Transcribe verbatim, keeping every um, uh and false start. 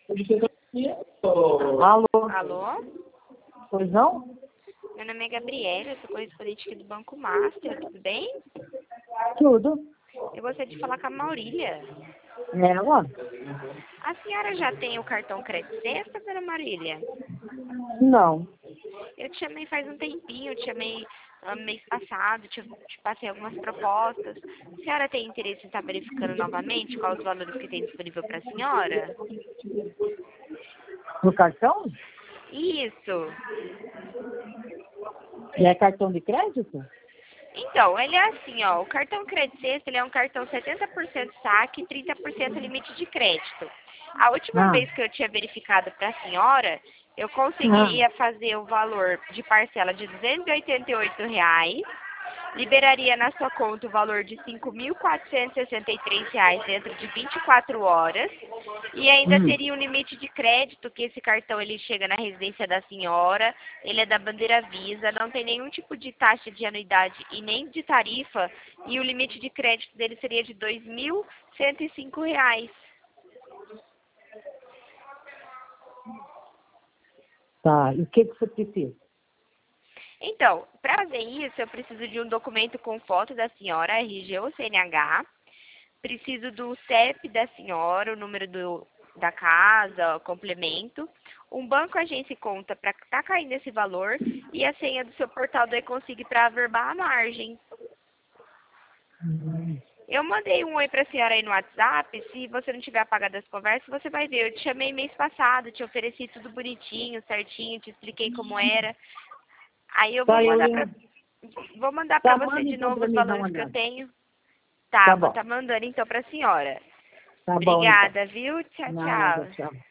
Alô? Alô? Pois não? Meu nome é Gabriela, eu sou correspondente aqui do Banco Master, tudo bem? Tudo. Eu gostaria de falar com a Maurília. Ela? A senhora já tem o cartão Crédito Sexta, dona Maurília? Não. Eu te chamei faz um tempinho, eu te chamei ah, mês passado, te, te passei algumas propostas. A senhora tem interesse em estar verificando novamente quais os valores que tem disponível para a senhora? No cartão? Isso. E é cartão de crédito? Então, ele é assim, ó, o cartão Crédito Sexta, ele é um cartão setenta por cento saque e trinta por cento limite de crédito. A última Ah. vez que eu tinha verificado para a senhora, eu Ah. conseguiria fazer o valor de parcela de duzentos e oitenta e oito reais, liberaria na sua conta o valor de cinco mil quatrocentos e sessenta e três reais dentro de vinte e quatro horas e ainda Hum. teria um limite de crédito, que esse cartão ele chega na residência da senhora, ele é da bandeira Visa, não tem nenhum tipo de taxa de anuidade e nem de tarifa e o limite de crédito dele seria de dois mil cento e cinco reais. Tá. E o que, que você precisa? Então, para fazer isso, eu preciso de um documento com foto da senhora, R G ou C N H. Preciso do C E P da senhora, o número do, da casa, o complemento. Um banco, agência e conta para estar caindo esse valor. E a senha do seu portal do E-Consig para averbar a margem. Hum. Eu mandei um oi para a senhora aí no WhatsApp. Se você não tiver apagado as conversas, você vai ver. Eu te chamei mês passado, te ofereci tudo bonitinho, certinho, te expliquei como era. Aí eu vou Tá, eu mandar ia... para vou mandar para Tá, você manda de então novo pra os mim dar valores uma que eu olhada. tenho. Tá, Tá vou bom. estar mandando então para a senhora. Tá bom, então. Obrigada, viu? Tchau, Nada, tchau. tchau.